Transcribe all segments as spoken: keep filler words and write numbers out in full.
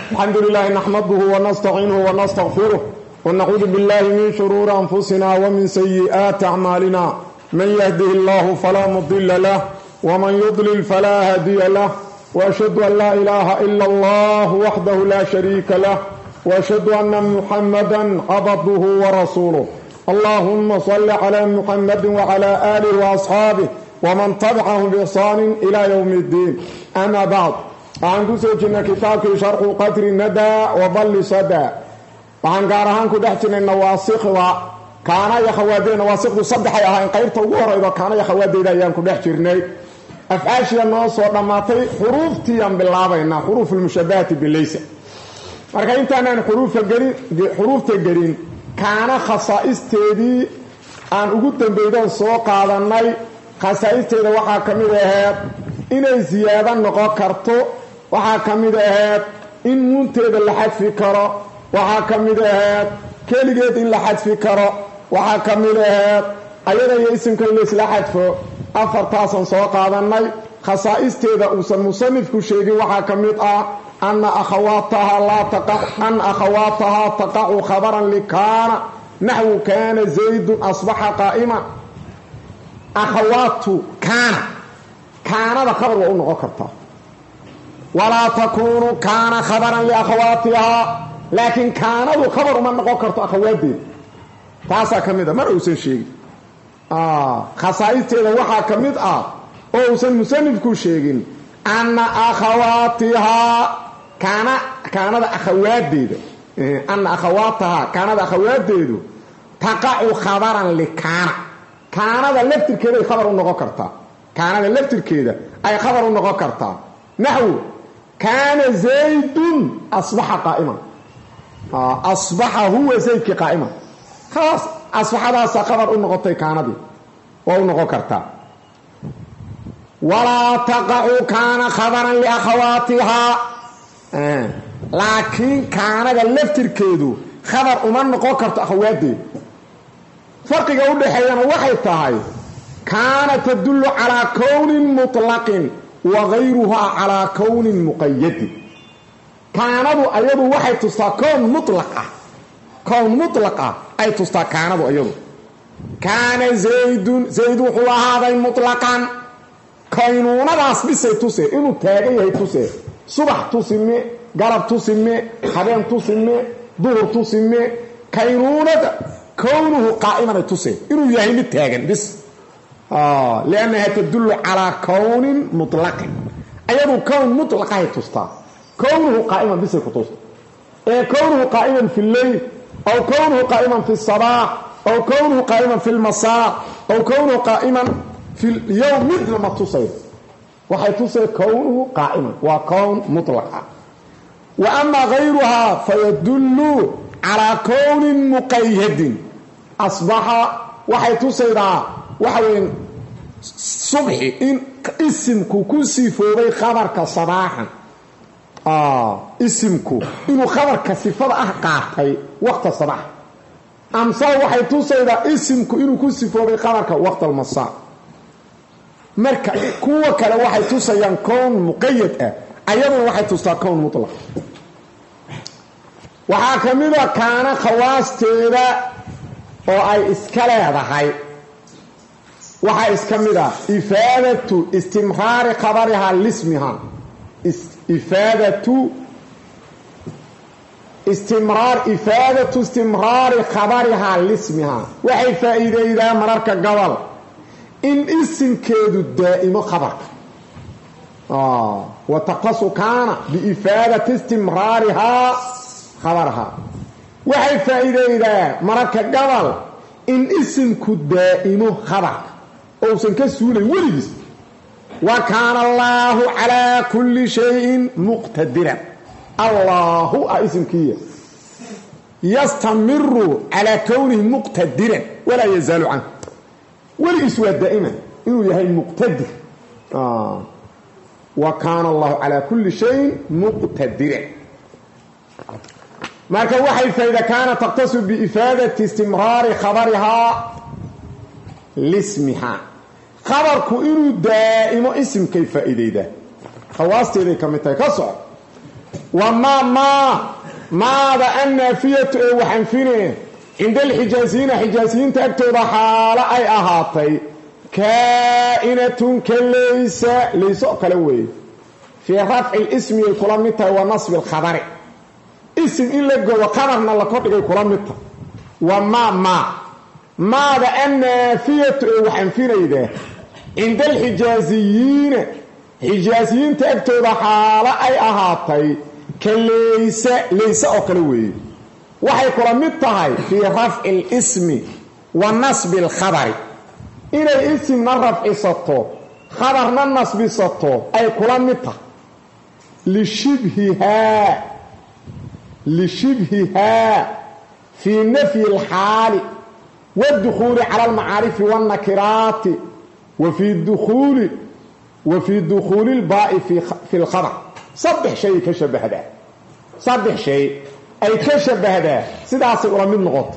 الحمد لله نحمده ونستعينه ونستغفره ونعوذ بالله من شرور أنفسنا ومن سيئات أعمالنا من يهده الله فلا مضل له ومن يضلل فلا هادي له وأشهد أن لا إله إلا الله وحده لا شريك له وأشهد أن محمدا عبده ورسوله اللهم صل على محمد وعلى آله وأصحابه ومن تبعهم بإحسان إلى يوم الدين. أما بعد waxaan ku soo jirnay kitaabkii sharxu qadri nada wa balli sada waxaan gaar ahaan ku dhex jirnay nawaasikda kaana ya khawaadeena nawaasikdu saddex ay ahayn qaybta ugu horeyda kaana ya khawaadeeda ayaan ku dhex jirnay afcaashiya noo soo dhamaatay xuruuftii aan bilaabayna xuruuful mushabbahati bilaysa marka intaanaan xuruufta gelin xuruufta gelin kaana khasaa'isteedii aan ugu dambeeyay soo qaadanay khasaa'isteeda waxaa kamid ahayd inay ziyaado noqon karto waxaa kamid ahayd in muunteeda la xadfi karo waxaa kamid ahayd keligeed in la xadfi karo waxaa kamid ahayd ayada iyo isimka in la isla xadfo afartaasan soo qaadanay khasaa'isteeda uusan musanifku sheegin waxaa kamid ah anna akhawaataha laa taqac an akhawaataha taqacu khabaran likaana naxwu kaana zaydun asbaxa qaa'iman akhawaatu kaana kaanada khabar waa u noqon kartaa walaa takuunu kaana khabaran liakhawaatihaa laakiin kaanadu khabar uma noqon karto akhawaadeeda taasaa ka mid a mar uusan sheegin khasaa'isteeda waxaa ka mid ah oo uusan musanifku sheegin anna akhawaatihaa kaana kaanada akhawaadeeda anna akhawaatahaa kaanada akhawaadeedu taqacu khabaran likaana kaanada laftirkeeda ay khabar u noqon kartaa kaanada laftirkeeda ay khabar u noqon kartaa naxwu kaana zaydun asbaxa qaa'iman asbaxa huwa zaydki qaa'iman khalaas asbaxadaasa khabar u noqotay kaanadii waa u noqon kartaa walaa taqacu kaana khabaran liakhawaatihaa laakiin kaanada laftirkeedu khabar uma noqon karto akhawaadeeda farqiga u dhaxeeyana waxay tahay kaana tadullu calaa kownin mutlaqin wa gayruhaa calaa kownin muqayadin kaanadu ayadu waxay tustaa kown mutlaq ah kown mutlaq ah ay tustaa kaanadu ayadu kaana zaydun zayd wuxuu ahaaday mutlaqan kaynuunadaas bisay tusee inuu taagan yahay tusee subax tusime galab tusime habeen tusime duhur tusime kaynuunada kownuhu qaa'iman ay tusee inuu yahay mid taagan bis آه لأنها تدل على كون مطلق أيضا كون مطلق هي تستا كونه قائما بس يكتستا إيه كونه قائما في الليل أو كونه قائما في الصباح أو كونه قائما في المساء أو كونه قائما في اليوم مثل ما تصير وحي تصير كونه قائما وكون مطلق وأما غيرها فيدل على كون مقيد أصبح وحي تصير waxaweyn subxi in isimku ku sifoobay khabarka sabaaxan isimku inuu khabarka sifada ah qaatay waqta sabaax amsa waxay tusaydaa isimku inuu ku sifoobay khabarka waqta almasaa marka kuwa kale waxay tusayaan kown muqayad ah ayaduna waxay tustaa kown mutlaq waxaa ka mid a kaana khawaasteeda oo ay iska leedahay waxaa iska mid ah ifaadatu istimraari khabarihaa lismiha ifaadatu istimraar ifaadatu istimraari khabarihaa lismiha waxay faa'iideydaa mararka gobol in isimkeedu daa'imo khabarka wa taqtasu kaana biifaadati istimraarihaa khabarahaa waxay faa'iideydaa mararka gobol in isimku daa'imo khabarka ousan ka suulay weligiis wa kaana allaahu calaa kulli shayin muqtadiran allaahu a isimkiiya yastamiru calaa kownihi muqtadiran walaa yazaalu canhu weligiis waa daa'ima inuu yahay muqtadir wa kaana allahu calaa kulli shayin muqtadiran marka waxay faa'iida kaana taqtasu biifaadati istimraari khabarihaa lismiha khabarku inuu daa'imo isimkay faa'iideydaa khawaasteeday ka mid tahay ka soco وما ما ماذا النافية وحنفينه عند الحجازيين حجازيين تأكتوا حالة أي أهاتي كائنة كليس ليس كلوي في رفع الاسم الكلامتة ونصب الخبر اسم إلا جوا قمرنا لقطع الكلامتة وما ما ماذا النافية وحنفينه إذا عند الحجازيين حجازيين تأكتوا حالة أي أهاتي كليس ليس كلوي waxay kula mid tahay fi raf'i al-ismi wa nasb al-khabar inay ismna rafcisato khabarna nasbisato ay kula mid tahay li shibhiha li shibhiha fi nafyi al-hal wa ad-dukhul 'ala al-ma'arif wa an-nakirat wa fi ad-dukhul wa fi ad-dukhul al-ba'i fi fi al-khabar sabih shay ka shabahada sabih shay أي كشبه هذا سيداس من نقط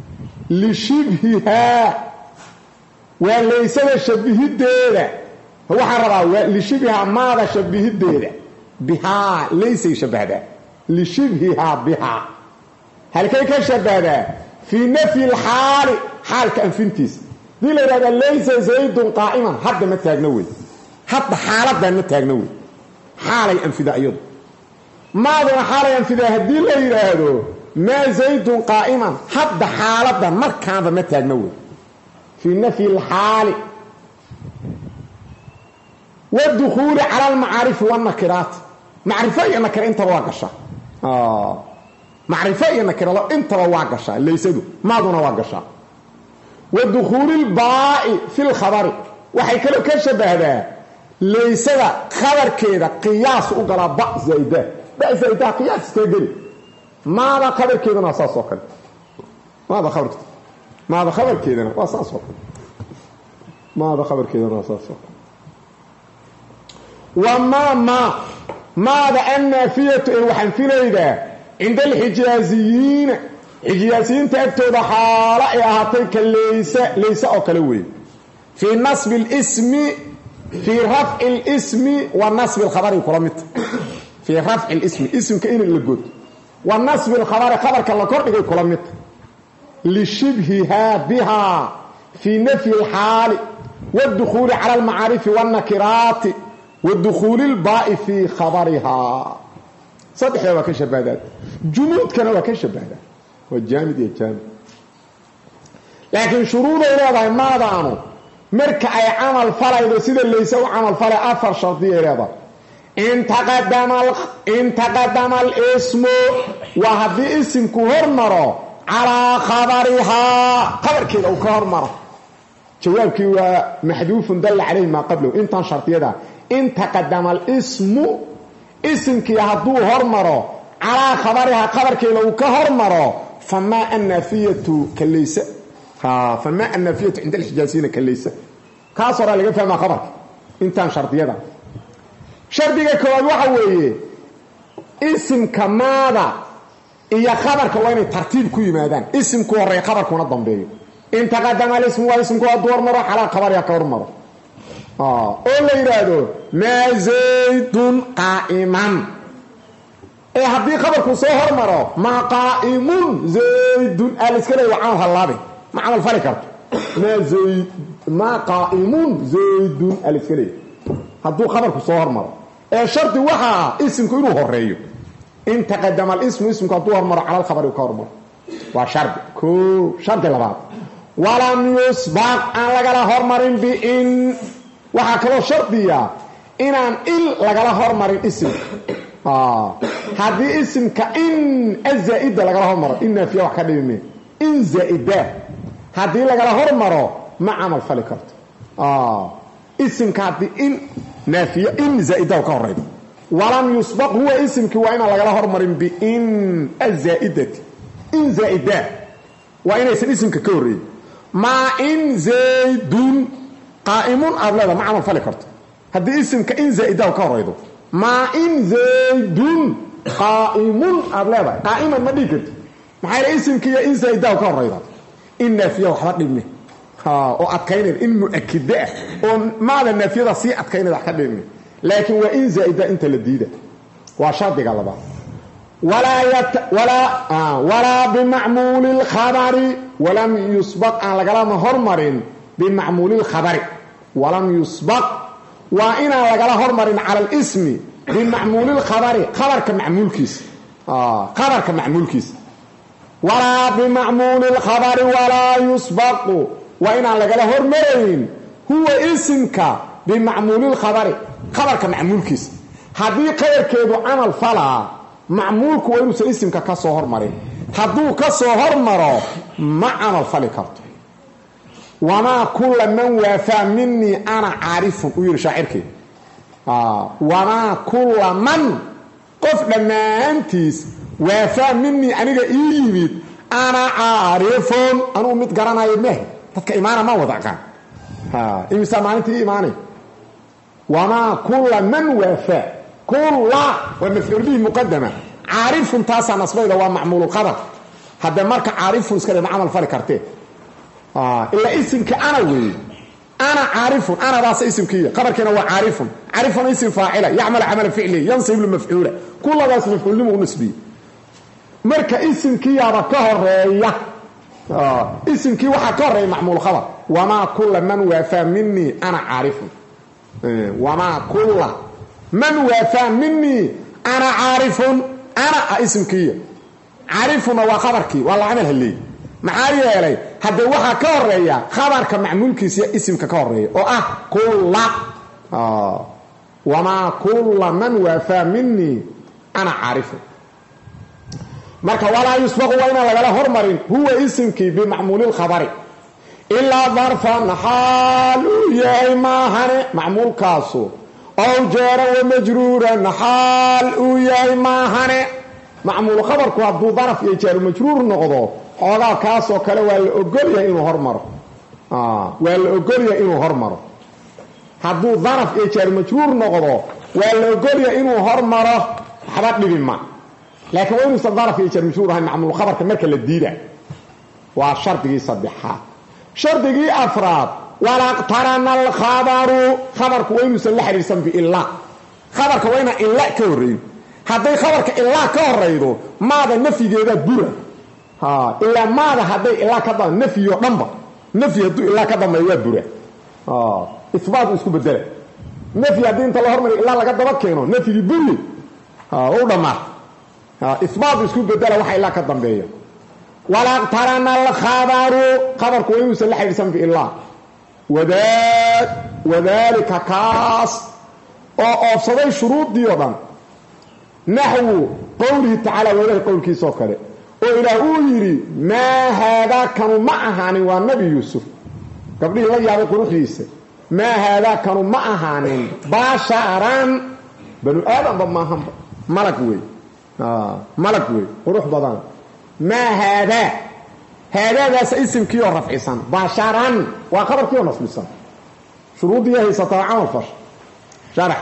لشبهها وليس شبه الديرة هو حربا لشبهها ماذا شبه الديرة بها ليس يشبه هذا لشبهها بها هل كي كشبه هذا في نفي الحال حال كأنفنتيس دي لذا ليس زيد قائما حتى ما تاجنوي حتى حالة ما تاجنوي حالي أنفذ أيضا ماذا حاليا في ذا هدي لا يراهدو ما زيد قائما حتى حالة مركان ما تاجنوي في نفي الحال والدخول على المعارف والنكرات معرفة النكر انت واقشة اه معرفة النكر الله انت واقشة ليس دو ما دون واقشة والدخول الباء في الخبر وحي كلو كشبه هذا ليس خبر كده قياس وقلا باء زيده باء زيده قياس تقل ماذا خبر كده نصاص وكل ماذا خبر كده ماذا خبر كده نصاص وكل ماذا خبر كده نصاص وكل وما ما ماذا النافية وحنفينا إذا عند الحجازيين حجازيين تأكتوا بحالة إيهاتيك ليس ليس أكلوي في نصب الاسم في رفع الاسم والنصب الخبر يقرمت في رفع الاسم اسم كأين اللي قد والنصب الخبر خبر كالله كورد يقرمت لشبهها بها في نفي الحال والدخول على المعارف والنكرات والدخول الباء في خبرها صدح يا وكشبادات جمود كانوا وكشبادات والجامد يا جامد لكن شروط إرادة ما دانوا مركع عمل فلا سيد اللي يسوي عمل فلا أفر شرطية إرادة إن تقدم إن تقدم الاسم وهذا اسم كهرمرة على خبرها خبر كده وكهرمرة جوابك هو محذوف دل عليه ما قبله انت شرطية ده إن تقدم الاسم اسم كي يهدو هرمرو على خبرها خبر كي لو كهرمرو فما النافية كليس ها فما النافية عند الحجازين كليس كاسر اللي فهم خبر انت شرطية ده شرطية كواد وحوية اسم كماذا إيا خبر كوين ترتيب كوي مادان اسم كوري خبر كونا الضمبي إن تقدم الاسم واسم كواد دور مرو على خبرها كهرمرو اه اولي يرادو ما زيد قائما ايه هدي خبركو سو هرمرو ما قائم زيد الاسكري وعان هلابي ما عمل فلكرت ما زيد ما قائم زيد الاسكري هدو خبركو سو هرمرو ايه شرط وحا اسمكو انو هريو ان تقدم الاسم اسمكو هدو هرمرو على الخبر وكهرمرو وشرط كو شرط لبعض ولم يسبق ان لقى هرمرين بإن waxaa kaloo shardiya inaan il lagala hormarin ism ah hadii ismka in azaida lagala hormaro in naafiya wax ka dhimay in zaida hadii lagala hormaro ma amal fali karto ah ismka hadii in naafiya in zaida ka horeydo walam yusbaq huwa ismki waa in lagala hormarin bi in azaidati in zaida waa inaysan ismka ka horeeyay ma in zaidun قائم أبلغ ما عمل فلكرت هذا اسم كإن زائده وكهريده ما إن زيد قائم أبلغ قائما ما ديكت ما هي اسم كي إن زائده وكهريده إن فيه وحرق ابنه ها وأتكين إن مؤكده وماذا إن فيه رصيع أتكين الحد ابنه لكن وإن زائده أنت لديده وشرط على بعض ولا يت ولا آه ولا بمعمول الخبر ولم يسبق ان لغلا هرمرين بمعمول الخبر ولم يسبق وان لغلا هرمرين على الاسم بمعمول الخبر خبر كمعمول كيس اه خبر كمعمول كيس ولا بمعمول الخبر ولا يسبق وان لغلا هرمرين هو اسمك بمعمول الخبر خبر كمعمول كيس هذه خير كيدو عمل فلا معمولك وينوس اسمك كسو هرمرين حدو كسو هرمرو ما عمل فلي كرت وما كل من وافى مني انا عارف وير شاعرك اه وما كل من قف لما انتيس وافى مني انيغا ايميد انا عارف انا ميد غراناي مه ددك ايمانا ما وداقان ها اي سمعنتي ايماني وما كل من وافى كل ومفعول به مقدمه عارف تاسع نصبه هو معمول الخبر هذا مرك عارف اسكره معمل فرق كرته اه الا اسمك انا وي انا عارف انا راس اسمك خبرك هو عارف عارف اسم فاعل يعمل عمل فعلي ينصب المفعول كل راس مفعول له نسبي مرك اسمك يا كهريا اه اسمك وحا كهري معمول خبر وما كل من وافى مني انا عارف اه وما كل من وافى مني انا عارف انا اسمك عارفنا وخبرك والله عملها لي معايا لي هذا waxa ka horeeya khabarka macmuulkiisa ismka ka horeeya oo ah kull ah wama kull man wafa minni ana عارف marka wala yusbaqu wa ina laga hormarin huwa ismki bi macmuul al khabar illa dharfan hal ya ma hane macmuul kaaso أو جار ومجرورا حال وياي ما هني معمول خبرك هدو ظرف يجار مجرور نقضو xogaa kaasoo kale waa la ogol yahay inuu hormaro ah waa la ogol yahay inuu hormaro hadduu daraf iyo jeer majruur noqdo waa la ogol yahay inuu hormaro waxba dhibin ma laakiin waa inuu daraf iyo jeer majruur ahay macmuul khabarka marka la diida waa shardigii saddexaad shardigii afraad wala tarana al khabaru khabarku waa inuu la xiriirsan bi illa khabarka waa ina illa ka horeeyo haday khabarka illa ka horeeyo maada nafigeeda bura ها إلا ماذا هذا إلا كذا نفي ونبا نفي هدو إلا كذا ما يبره ها إثبات اسكو بدله نفي هدين انت الله هرمني إلا لقد بكينه نفي يبري ها أولا ما ها إثبات اسكو بدله وحي إلا كذا بيه ولا ترنا الخبر خبر كويس اللي حيرسم في الله وذلك وذلك كاس أو أفصل شروط ديوضا نحو قوله تعالى وله قول كيسو كده وإلى أولي ما هذا كانوا معهاني والنبي يوسف قبل الله يعطي قروحيس ما هذا كانوا معهاني باشاران بنو آدم بماهم ملكوي آه ملكوي قروح بضان ما هذا هذا ذا اسم كيو رفع سان باشاران وخبر كيو نصب سان شروط دي هي ستطاعون الفرش شرح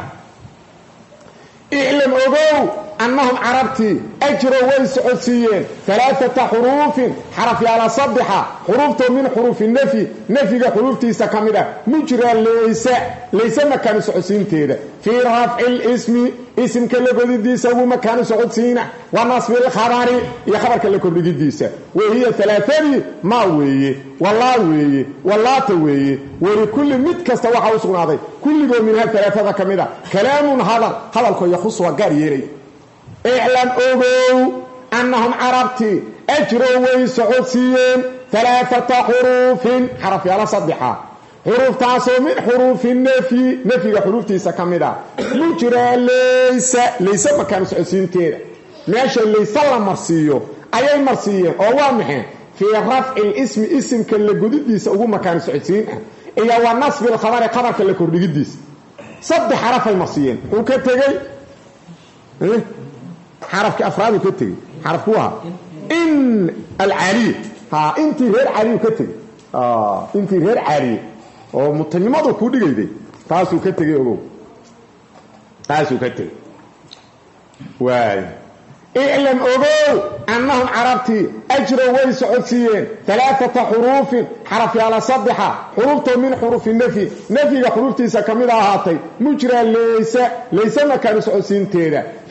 اعلم أبو أنهم عربتي أجروا ويسعسيين ثلاثة حروف حرف على صدحة حروفته من حروف النفي نفي حروفتي سكاملة مجرى ليس ليس مكان سعسين تيدا في رفع الاسم اسم كله قد سوى مكان سعسين ونصب الخبر يخبر كله قد ديسا وهي ثلاثة ما وهي والله وهي والله توهي ولكل متكست وحوصنا هذا كل يوم منها ثلاثة كاملة كلام هذا هذا الكو يخص وقار يري اعلم أبو أنهم عربتي أجروا ويسعسيين ثلاثة حروف حرف على صدحة حروف تعصو من حروف النفي نفي حروف تيسا كاملة مجرى ليس ليس مكان سعسين تيرا ماشي ليس مرسيو أي مرسيين أو محين في رفع الاسم اسم كاللي قدد ديس أو مكان سعسين إيا ونصب الخبر خبر كاللي قدد ديس صد حرف المرسيين وكتغي إيه حرف كأفراد وكتغي حرف كوها إن العالي ها انت غير عالي وكتغي آه انت غير عالي ومتنمض وكودي دي تاسو كتغي أغو تاسو كتغي واي اعلم أبو أنهم عربتي أجروا ويسعسيين ثلاثة حروف حرف على صدحة حروفته من حروف النفي نفي حروفتي سكملها هاتي مجرى ليس ليس مكان سعسين تيرا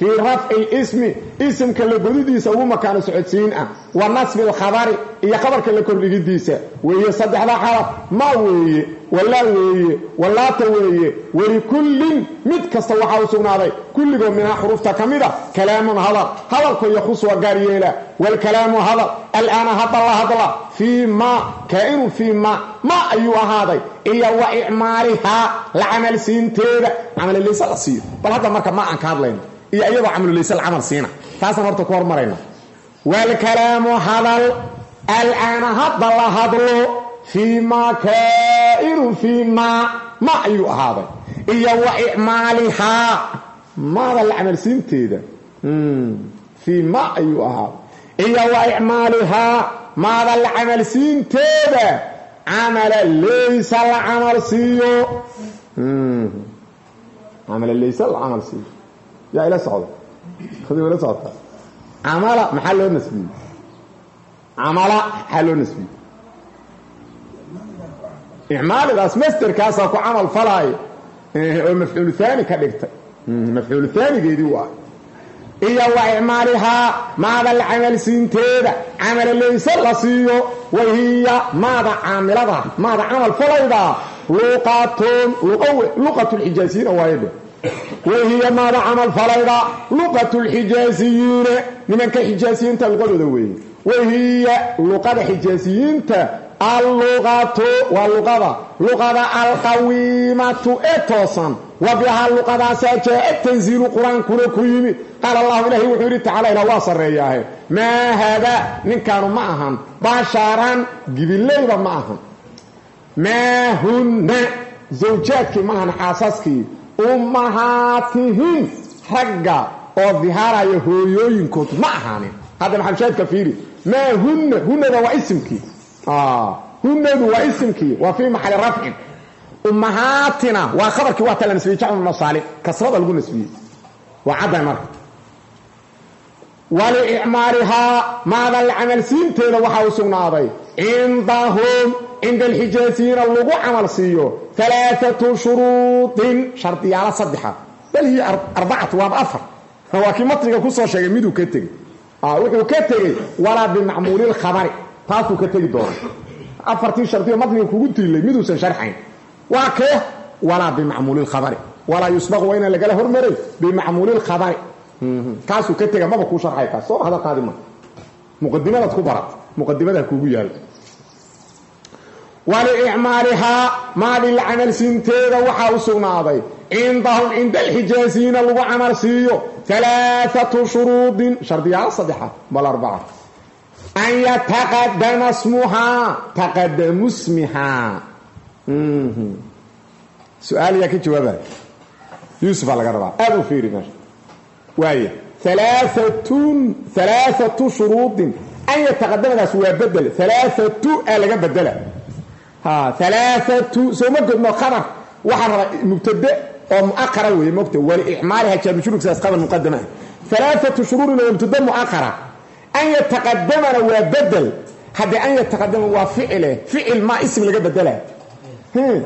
في رفع الاسم اسم كلا قدوديسا وما كانوا سعودسين ونصب الخبر إيا خبر كلا كرديسا وهي صدح لا حرف ما وهي ولا وهي ولا توهي ولكل مد كستوحا وسغناday كل من حروفta kamida كلام هذا هذا كو يخص وغاريلا والكلام هذا الان هذا الله هذا فيما كائن فيما ما ايو هذا ايا واعمالها العمل سينتيدا عمل اللي سلسير بل هذا marka ma aan ka hadlayno iyo ayaba عمل ليس العمل سينا taasna horta ku hormarayna والكلام هذا الان هذا الله هذا فيما كائن فيما ما ايو هذا ايا واعمالها ماذا العمل سنتيدا فيما ايو هذا ايا واعمالها ماذا العمل سنتيدا عمل ليس العمل سيو عمل ليس العمل سيو يا الى صعود خذي ولا صعود عمل محل نسبي عمل حل نسبي إعمال الأسمستر كاسا كو عمل فلاي ومفعول ثاني كدغت مفعول ثاني جيدي واحد إيا وإعمالها ماذا العمل سنتيدا عمل ليس لسيو وهي ماذا عاملها ماذا عمل فلاي لغة لغة الحجازيين وايد وهي ماذا عمل فلاي لغة الحجازيين لمن كحجازيين تلقوا ذوي وهي لغة الحجازيين اللغة واللغة لغة القويمة اتوصا وبها اللغة ساجة التنزيل القرآن كله كيمي قال الله إلهي وحوري تعالى إلى واصر رياه ما هذا من كانوا معهم بشرا قبل ليبا معهم ما هن زوجاتك معهم حاسسك أمهاتهم حقا والظهار يهويوين كنت معهم هذا محمشات كفيري ما هن هن ذو اسمك آه هن ذو اسمك وفي محل رفع أمهاتنا وخبرك واتلا نسبي جعل النصالح كسرد القول نسبي وعدا مرة ولإعمارها ماذا العمل سينتين وحاوسون عضي عندهم عند الحجازين اللغو عمل سيو ثلاثة شروط شرطية على صدحة بل هي أربعة وأفر هو كي مطرق كسر شيء ميدو كتغي آه وحو كتغي ولا بمعمول الخبر تاسو كتغي دور أفرتين شرطية مطرق كوغنتي اللي ميدو سنشرحين وكيه ولا بمعمول الخبر ولا يسبق وين اللي قاله هرمري بمعمول الخبر كاسو كتغي ما بكو شرحي كاسو هذا قادمة مقدمة كبرت مقدمة كوغو يال ولإعمارها ما بالعمل سنتين وحاوسون عضي عندهم عند الحجازين اللغو عمل سيو ثلاثة شروط شرطية على الصدحة بل أربعة أن يتقدم اسمها تقدم اسمها سؤال يكي جوابات يوسف على قربة أبو فيري ماشي وهي ثلاثة ثلاثة شروط أن يتقدم الأسواء بدل ثلاثة ألقى بدل ها ثلاثة سو مقد ما خبر وحر مبتدئ أو مؤخرة وهي مبتدئ ولإعمالها كان بشروط ساس قبل المقدمة ثلاثة شروط مبتدئ مؤخرة أن يتقدم وبدل حد أن يتقدم وفعله فعل ما اسم اللي بدله هم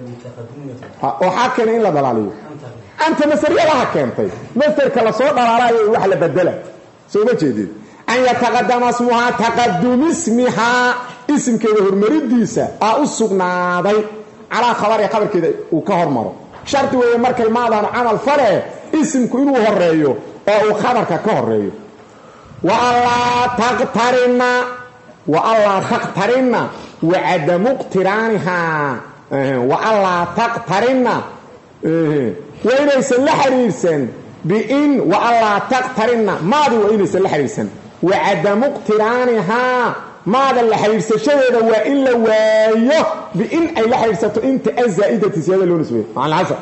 وحاكن إلا ضلاليه أنت مسرية لها كنتي مستر كلا صوت ضلاليه وحل بدله سو ما جديد أن يتقدم اسمها تقدم اسمها اسم كده هرمريديسا أسقناضي على خبر خبر كده وكهرمره شرط وهي markay maadaan amal fare ismku inuu horeeyo oo uu khabarka ka horeeyo wa alla taqtarina wa alla taqtarina wa adam iqtiraniha wa alla taqtarina wa inaysan la xiriirsan bi in wa alla taqtarina maadi wa inaysan la xiriirsan wa adam iqtiraniha ماذا اللي حيرسشده وإلا وايه بإن أي لا حيرسته أنت الزائدة زيادة لون اسمه على العشر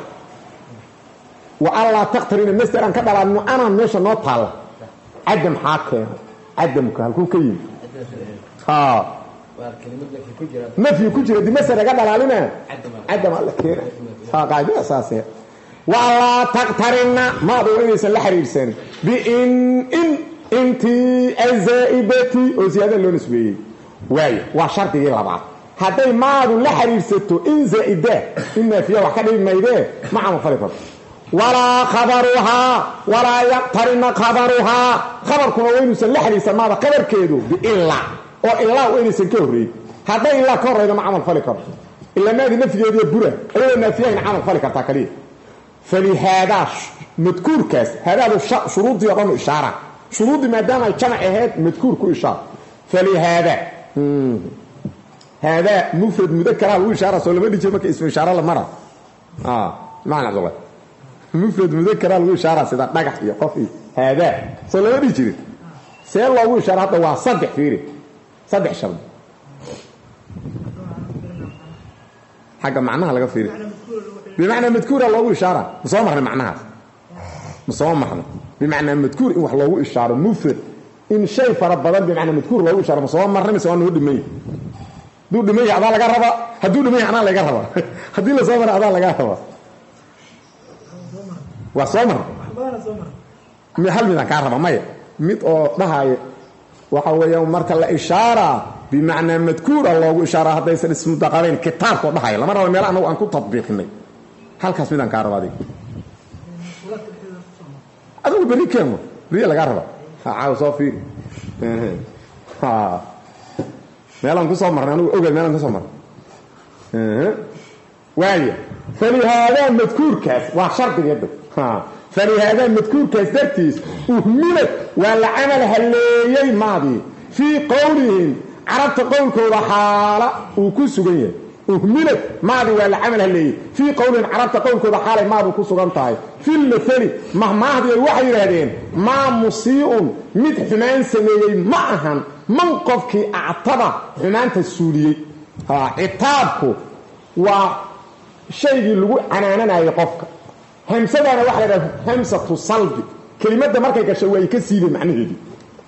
والله تقترين المستر أن كبر أنه أنا مش نطال عدم حاكي عدم كهالكو كيم ها ما في كجرة دي مسألة قبل علينا عدم الله كير ها قاعدة أساسية والله تقترين ماذا وإنس اللي حيرسن بإن إن انتي الزائبتي وزيادة اللون اسمه واي وشرط دي لبعض هذي معادو لا حريرسته ان زائده إما فيها وحكا ما يده مع مفرقة walaa khabaruhaa walaa yaqtarina khabaruhaa khabarkuna waynaysan la xiriirsan maada khabarkeedu biilaa oo ilaa waynaysan ka horreeyin hadday ilaa ka horreyda ma camal fali karo ilaa maadi nafyigeediiyo bura ayadoo naafiyahayn camal fali kartaa kaliya falihaadaa madkuurkaas haadaadu shuruuddii o dhan u ishaara shuruuddii maadaama ay jamac ahayd madkuur ku ishaar falihaadaa haadaa mufrad mudakaraha lagu ishaara soo lama dhijir marka ismu ishaara la mara macna cabdullah mufrad mudakaraha lagu ishaara sida dhagax iyo qof iyo haadaa soo lama dhihi jirin see loogu ishaara hadda waa saddex fiiri saddex shardi xagga macnaha laga fiiri bimacnaa madkuura loogu ishaara ma soo marnay macnahaas ma soo marnay bimacnaa madkuur in wax loogu ishaaro mufrad in shay fara badan bimacnaa madkuur loogu ishaaro ma soo marnay mise waa noo dhimay hadduu dhimay adaa laga rabaa hadduu dhimay anaa laga rabaa haddii la soo maray adaa laga rabaa waa soo marnay hal midaan kaa raba maya mid oo dhahaayo waxa weeyaan marka la ishaaraa bimacnaa madkuura loogu ishaara haddaysan ismudaqabayn kitaabkoo dhahaya lama raba meel anagu aan ku tadbiiqinay halkaas midaan kaa raba adig adigu berri keeno berriya lagaa raba caaw soo fiiri meelaan ku soo marnay anigu ogeed meelaan ku soo marnay waaya falihaadaa madkuurkaas waa shardigeeda falihaadaa madkuurkaas dartiis uhmilad waa la camal halleeyey maadii fii qowlihim carabta qowlkooda xaala uu ku sugan yahay uhmilad maadi waa la camal halleeyey fii qowlihim carabta qowlkooda xaalay maadu ku sugan tahay filmaali mahmaahdiay waxay yidhaahdeen maa musii'un mid xumaan sameeyey ma ahan man qofkii actada xumaanta suuliyey citaabku waa shaygii lagu canaananayo qofka hamsadana waxa la yidhahda hamsatu salbi kelimadda markay gashay waa ay ka siibay macnaheedii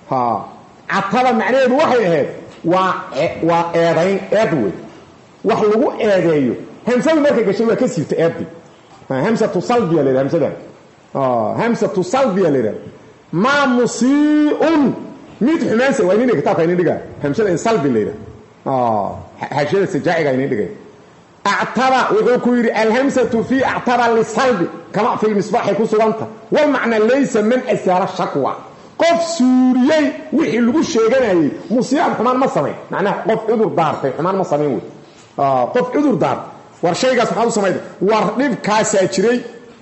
catada macnaheedu waxay ahayd waa waa eedayn eed wey wax lagu eedeeyo hamsadu markay gashay waa ka siibtay eeddii hamsatu salbiya la yidhahda hamsadan hamsatu salbiya la yidhahda maa musii'un mid xumaansa waa inin kitaabka inin dhigaa hamsada in salbi la yidhahda xashiyada sajaaciga inin dhigay actaba wuxuu ku yidhi alhamsatu fii actaba lisalbi kama fi lmisbaaxay ku suganta walmacna laysa man asaara shakwa qof suuriyey wixii lagu sheeganayey musiiban xumaan ma samayn macnaha qof cudur daartay xumaan ma samayn wey qof cudur daartay war shaygaas maxaad u samayda war dhibkaasaa jiray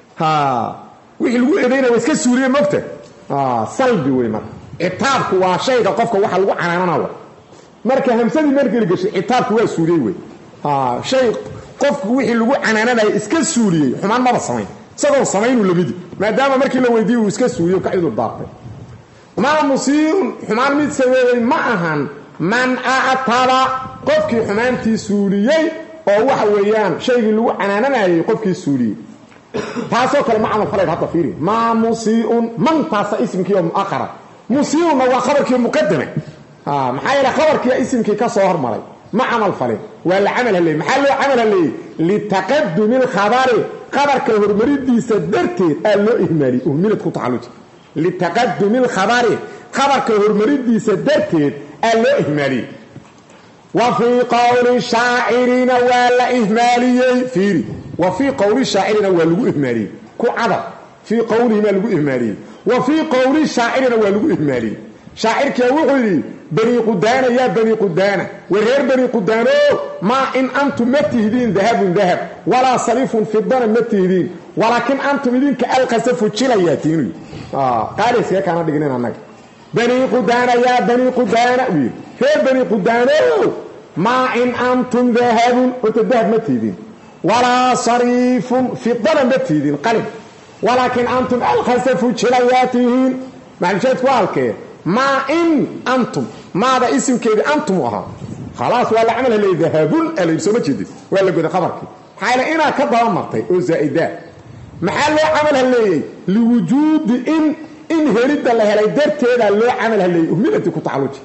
wixii lagu eedaynaya waa iska suuriye mogta salbi wey marka citaabku waa shayga qofka waxa lagu canaananawa marka hamsadii markii la gashay citaabku waa suuriyey wey shay qofku wixii lagu canaananayo iska suuriyey xumaan maba samayn isagoo samaynuu lamidi maadaama markii la weydiiye uu iska suuriyo ka cudur daartay maa musii'un xumaan mid sameeyey ma ahan man actaba qofkii xumaantii suuliyey oo waxa weeyaan shaygii lagu canaananayay qofkii suuliyey taasoo kale ma camal falayd hadda fiiri maa musii'un mantaasa ismkii oo mu'akhara musii'unna waa khabarkii muqadame maxaa yeele khabarkiiya ismkii ka soo hormaray ma camal falin waa la camal halleeyey maxaa loo camal halleeyey litaqadumi lkhabari khabarka hormaridiisa darteed aa loo ihmaaliyey uhmilad ku tacalluji litaqadumi lkhabari khabarka hormaridiisa darteed aa loo ihmaaliyey wa fii qowli shaacirina waa la ihmaaliyey fiiri wa fii qowli shaacirina waa lagu ihmaaliyey ku cadar fii qowlihimaa lagu ihmaaliyey wa fii qowli shaacirina waa lagu ihmaaliyey shaacirkiia wuxuu yidhi bani qudaana yaa bani qudaana wa reer bani qudaano maa in antum ma tihdiin dahabun dahab walaa salifun fidana ma tihdiin walaakin antum idinka alqasafu jilayaa tiinu qaaliskee kaana dhignin annaga bani qudaana yaa bani qudaana u yidhi reer bani qudaano maa in antum dahabun horta dahab ma tihdiin walaa sariifun fidana ma tihdiin qalin walaakin antum alqasafu jilayaa tihiin maclusheedku waa halkee maa in antum maada isimkeedii antum u ahaa khalaas waa la camal haleeyey dahabun alayb soo ma jeedid waa la goday khabarkii maxaa yeele inaa ka daba martay oo zaa'idaa maxaa loo camal haleeyey liwujuudi in in helidda la helay darteedaa loo camal haleeyey uhmilati ku tacalluji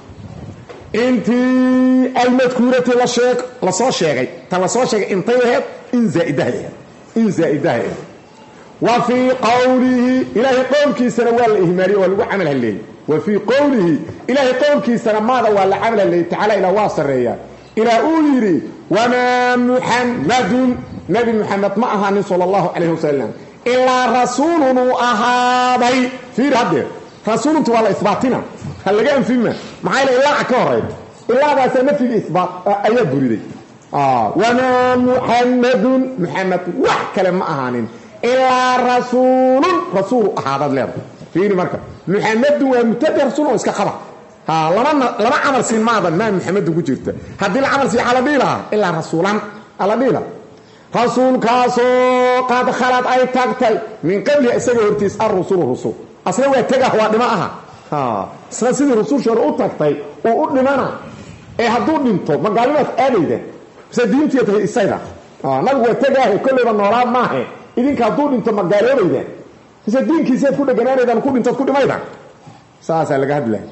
intii almadkuurati la soo sheegay ta la soo sheegay intay aheed in zaaidahay aheed in zaa'idahay aheed wa fii qowlihi ilaahay qowlkiisana waa la ihmaaliye waa lagu camal haleeyey wa fii qowlihi ilaahay qowlkiisana maada waa la camal haleeyey tacaala ilaa waa sarreeyaa ilaa uu yidhi wamaa muxammadun nabi muxamed ma ahaanin sala allahu calayhi wasalam إلا رسول أهابي في هذا رسول تولى إثباتنا هل لقى فيما معايا إلا عكارد إلا بس نفي الإثبات أيات بريدي آه وما محمد محمد واحد كلام أهانين إلا رسول رسول هذا اللي فيني مركب محمد ومتبع رسول وإسكا خبر ها لما لما عمل سين ماذا ما محمد وجرت هذه العمل سين على ديلا إلا رسولا على ديلا رسول كاسو قد خلت أي تقتل من قبل أسجل ارتيس الرسول الرسول أصلا هو يتجه وادماءها ها أصلا سيد الرسول شرعوا تقتل وقول لنا إيه هدول ننتو ما قالوا لك أبي ده بس دينتي يتهي السيدة آه نلقوا يتجه كل من نوران معه إذن كهدول ننتو ما قالوا لي ده بس دين كيسيت كل جناني ده نكون ننتو كل ما يدعم ساسا لك هدله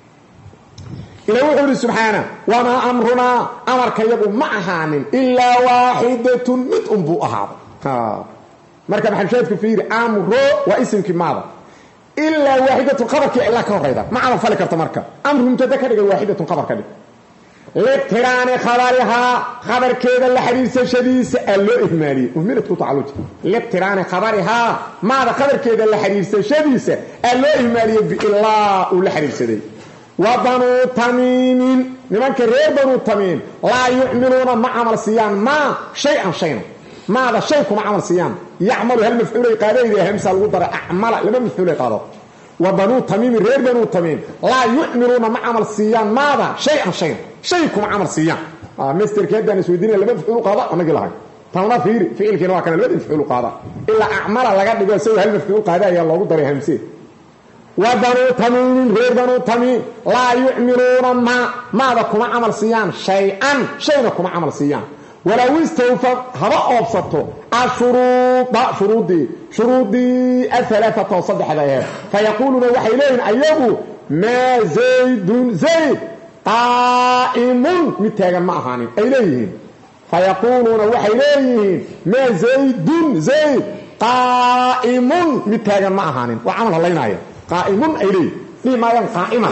إلى وحده سبحانه وما أمرنا أمر كيبو معهان إلا واحدة متأم بو أهاب ها مركب حنشاهد كفير أمر واسم كماذا إلا واحدة خبرك إلا كوريدا ما عرف فلك ارتمركب أمر متذكر واحدة خبر كده لابتران خبرها خبر كذا الحديث الشديث اللو إهمالي وميلت قطع لابتران خبرها ماذا خبر كذا الحديث الشديث اللو إهمالي بالله والحديث دي وبنو تميم لمن كرير بنو تميم لا يعملون مع عمل صيام ما شيئا شيئا ماذا شيء مع عمل صيام يعمل هالمفعول قادر همسا الوضر أعمل لما مفعول قادر وبنو تميم رير بنو تميم لا يعملون مع عمل صيام ماذا شيئا شيئا شيء مع عمل صيام آه مستر كده نسويدين لما مفعول قادر أنا قلها تمنا في فعل كده كان لما مفعول قادر إلا أعمل لقد يقول سوي هالمفعول قادر يلا وضر همسي وبنو تميم غير بنو تميم لا يعملون ما ماذا كما عمل صيام شيئا شيئا كما عمل صيام ولو استوفى هبا أبسطه الشروط شروطي شروطي الثلاثة وصدح عليها فيقولون وحيلين أيبو ما زيد زيد قائم متاجا معهاني إليهم فيقولون وحيلين ما زيد زيد قائم متاجا معهاني وعمل الله ينعيه قائم إليه فيما ينقائما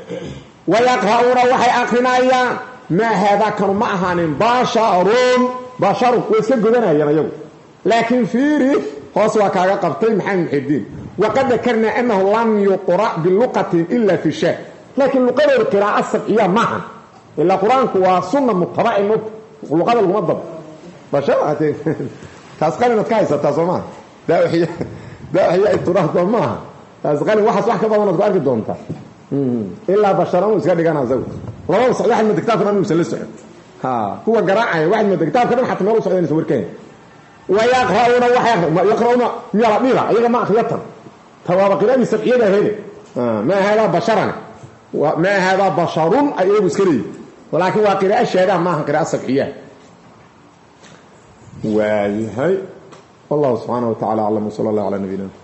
ويقرؤون وحي أخرين ما هذا كانوا معهان باشرون باشر ويسجدنا يا لكن في ريف خاصة كاغا قبطي محمد الدين وقد ذكرنا أنه لم يقرأ باللغة إلا في شيء لكن لغة القراءة السبعية معا إلا قرآن هو سنة مقتضاء النطق واللغة المنظمة باشر تاسقال نتكايسة تاسوما ده هي ده هي التراث ضمها تاسقال واحد واحد كذا ونطق أرجع دونتا إلا بشرون وسكاد كان زوج والله صحيح واحد من الدكتور كمان مسلسل ها هو جراعة واحد من الدكتور كمان حتى ما هو صحيح يسوي كين ويقرؤون وحي يقرؤون ميرا ميرا يا جماعة خيطا توابق كلام السبعية ده هنا ما هذا بشرنا وما هذا بشر أي بسكري ولكن وقراءة الشهادة ما قراءة السبعية وهي الله سبحانه وتعالى أعلم وصلى الله على نبينا